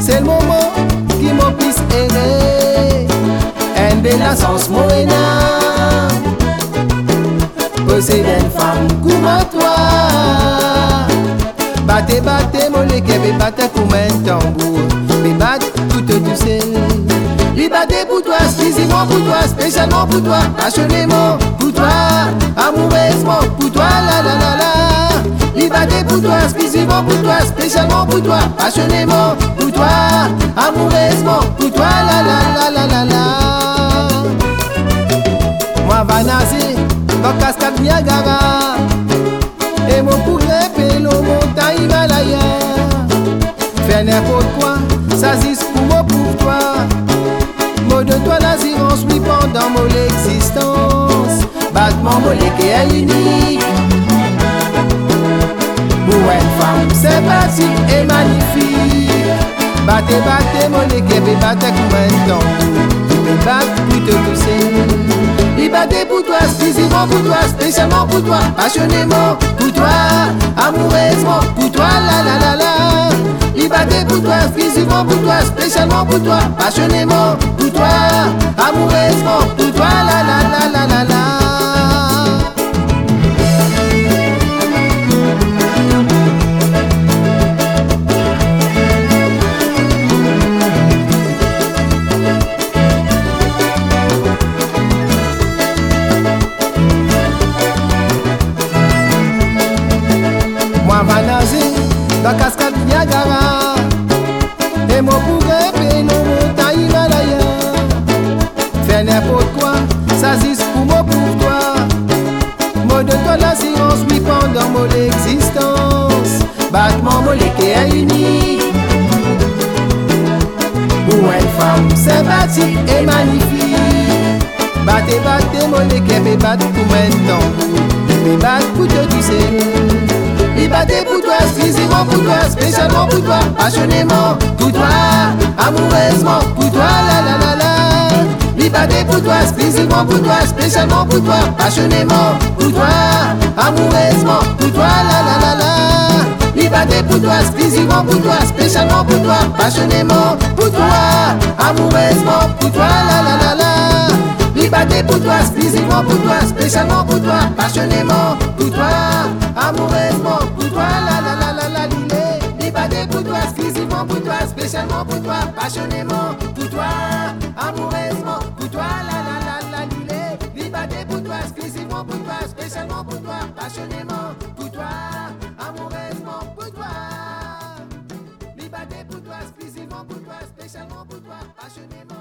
c'est le moment qui m'en puisse errer. En bella sens morena, posséder une femme comme toi. Battez, battez, mon équipe, battez comme un tambour. Mais battez tout tu sais. Lui battez pour toi, exclusivement pour toi, spécialement pour toi, passionnément pour toi, amoureusement pour toi, la la la la. Lui battez pour toi, exclusivement pour toi, spécialement pour toi, passionnément pour toi, amoureusement pour toi, la la la la la la. Moi va nager dans cascade Niagara et mon pour grimper l'eau montagne Himalaya. Faire n'importe quoi, ça ziste pour moi pour toi. Mot de toi l'assurance, oui, pendant mon existence. Battement moléculaire unique. Pour une femme sympathique et magnifique. Battez, battez, moléculaire, battez comme un tambour. Mais battez pour te tousser. Il battez pour toi, exclusivement pour toi, spécialement pour toi, passionnément pour toi, amoureusement pour toi, la la la la. Il battez pour toi, exclusivement pour toi, spécialement pour toi, passionnément pour toi, amoureusement pour toi, la la la la la la. Moi va nager dans cascade Niagara et moi pour grimper nos montagnes Himalaya. Faire n'importe quoi, ça ziste pour moi pour toi. Moi de toi l'assurance, oui, pendant mon existence. Battement moléculaire unique. Pour une femme sympathique et magnifique. Battez, battez, moléculaire, battez comme un tambour. Mais battez pour te tousser. Il battez pour toi, exclusivement pour toi, spécialement pour toi, passionnément pour toi, amoureusement pour toi, la la la la. Il battez pour toi, exclusivement pour toi, spécialement pour toi, passionnément pour toi, amoureusement pour toi, la la la la. Il battez pour toi, exclusivement pour toi, spécialement pour toi, passionnément pour toi, amoureusement pour toi, la la la la. Il battez pour toi, exclusivement pour toi, spécialement pour toi, passionnément pour toi, amoureusement pour toi, la la la la la lilé. Il battez pour toi, exclusivement pour toi, spécialement pour toi, passionnément pour toi, amoureusement pour toi, la la la la lilé. Il battez pour toi, exclusivement pour toi, spécialement pour toi, passionnément pour toi, amoureusement pour toi. Il battez pour toi, exclusivement pour toi, spécialement pour toi, passionnément.